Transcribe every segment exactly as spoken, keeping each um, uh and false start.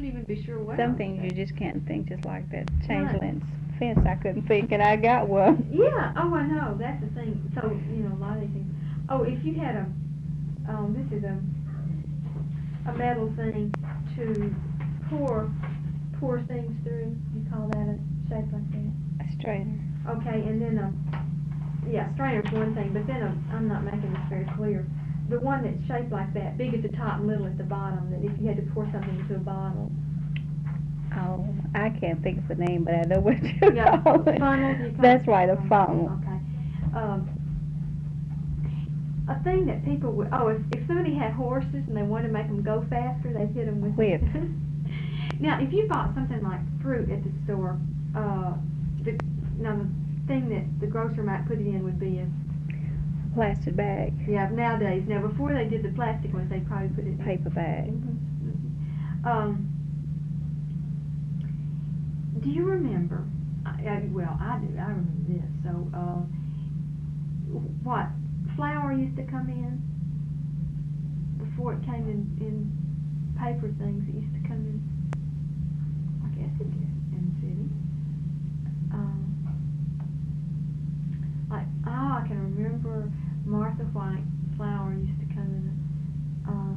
couldn't even be sure what. Some I things was you just can't think, just like that chain Right. link fence. I couldn't think, and I got one. Yeah. Oh, I know. That's the thing. So you know, a lot of these things. Oh, if you had a, um, this is a, a metal thing to pour, pour things through. You call that a shape like that? A strainer. Okay, and then a, yeah, strainer's one thing, but then a, I'm not making this very clear. The one that's shaped like that, big at the top and little at the bottom. That if you had to pour something into a bottle. Oh, I can't think of the name, but I know what you Yeah, call it. funnel. You call That's it? right, a Um, funnel. Okay. Um, a thing that people would, oh, if, if somebody had horses and they wanted to make them go faster, they'd hit them with Whip. Now, if you bought something like fruit at the store, uh, the, now the thing that the grocer might put it in would be a Plastic bag. yeah. Nowadays, now before they did the plastic ones, they probably put it in Paper bag. Mm-hmm. Um, do you remember? I, I, well, I do. I remember this. So, uh, what flour used to come in before it came in in paper things? It used to come in. I guess it did in the city. Um, like oh, I can remember Martha White flour used to come in. Uh,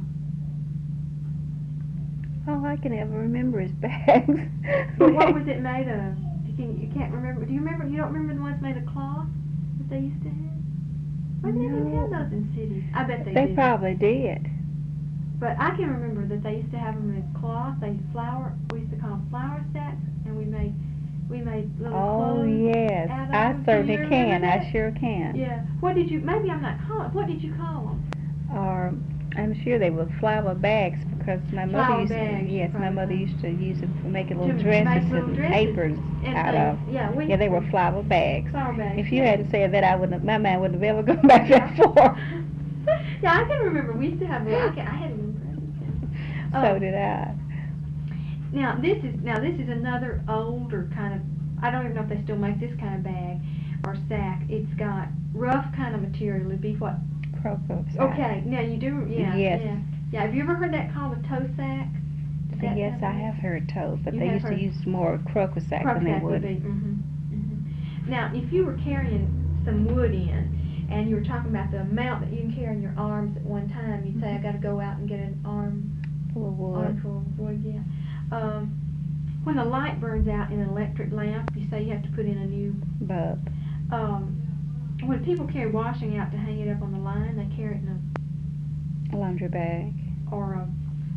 All I can ever remember is bags. But what was it made of? You can you can't remember. Do you remember? You don't remember the ones made of cloth that they used to have? Why did they didn't have No. those in cities? I bet they, They did. probably did. But I can remember that they used to have them in cloth. They flour. We used to call them flour sacks, and we made we made little Oh clothes yes, out of I them. certainly Do you can. remember I that? sure can. Yeah. What did you? Maybe I'm not calling. What did you call them? Or I'm sure they were flour bags because my mother Flour used bags, to. Yes, my probably. mother used to use them for making little To dresses make little and dresses aprons and out things. of. Yeah, we Yeah, they were used to- flour bags. Flour bags. If you yeah. hadn't said that, I wouldn't. My mind wouldn't have ever gone back that far. Yeah, I can remember. We used to have. I can. I had them. So Oh. did I. Now this is now this is another older kind of. I don't even know if they still make this kind of bag or sack. It's got rough kind of material. It'd be what? Croco sack. Okay. Now you do. Yeah. Yes. Yeah. Yeah. Have you ever heard that called a toe sack? Does that Yes, I sound- have heard toes, but You they have used to heard- use more croco sack Crock than they sack would. be. Mm-hmm. Mm-hmm. Now, if you were carrying some wood in, and you were talking about the amount that you can carry in your arms at one time, you'd say, I got to go out and get an arm Full of wood. armful of wood. Yeah. Um, when the light burns out in an electric lamp, you say you have to put in a new. Bulb. Um, when people carry washing out to hang it up on the line, they carry it in A laundry bag. a or a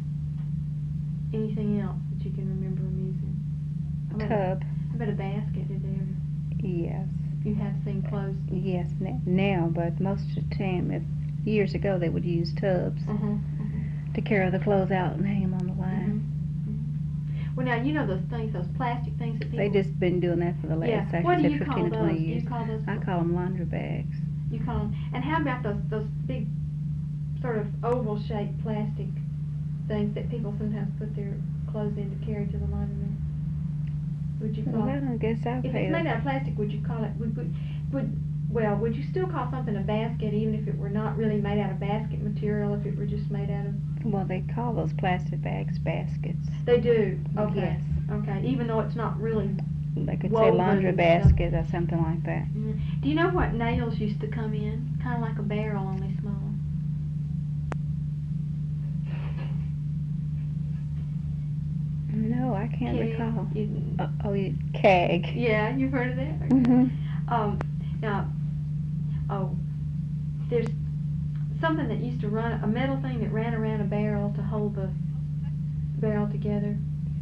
anything else that you can remember them using. A I bet tub. I bet a basket did they ever? Yes. You have seen clothes. Yes, n- now, but most of the time, if, years ago, they would use tubs Uh-huh. uh-huh. to carry the clothes out and hang them on the line. Mhm. Well, now you know those things, those plastic things that people. They just been doing that for the last, yeah. actually, What do say you fifteen call or those? twenty Do years. you call those? I call them laundry bags. You call them. And how about those those big, sort of oval shaped plastic things that people sometimes put their clothes in to carry to the laundromat? Would you call? Well, I don't guess I've If paid it's made a- out of plastic, would you call it? Would would would well? Would you still call something a basket, even if it were not really made out of basket material? If it were just made out of. Well, they call those plastic bags baskets. They do. Okay. Yes. Okay. Even though it's not really. They could say Woven laundry and stuff. basket or something like that. Mm. Do you know what nails used to come in? Kind of like a barrel, only smaller. No, I can't Keg. recall. You- Uh, oh, you, keg. yeah, you've heard of that? hmm Um, now, oh, there's something that used to run, a metal thing that ran around a barrel to hold the barrel together.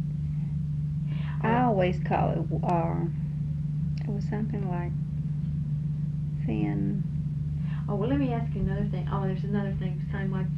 I always call it, uh, it was something like thin. Oh, well, let me ask you another thing. Oh, there's another thing, same like